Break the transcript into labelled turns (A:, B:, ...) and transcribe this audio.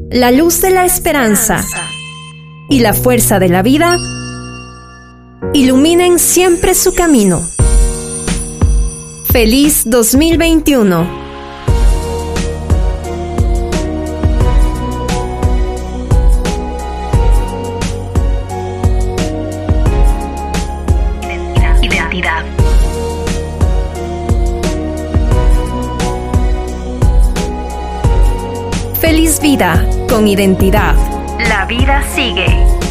A: la luz de la esperanza y la fuerza de la vida iluminen siempre su camino. ¡Feliz 2021!
B: Identidad.
A: Feliz vida con identidad.
B: La vida sigue.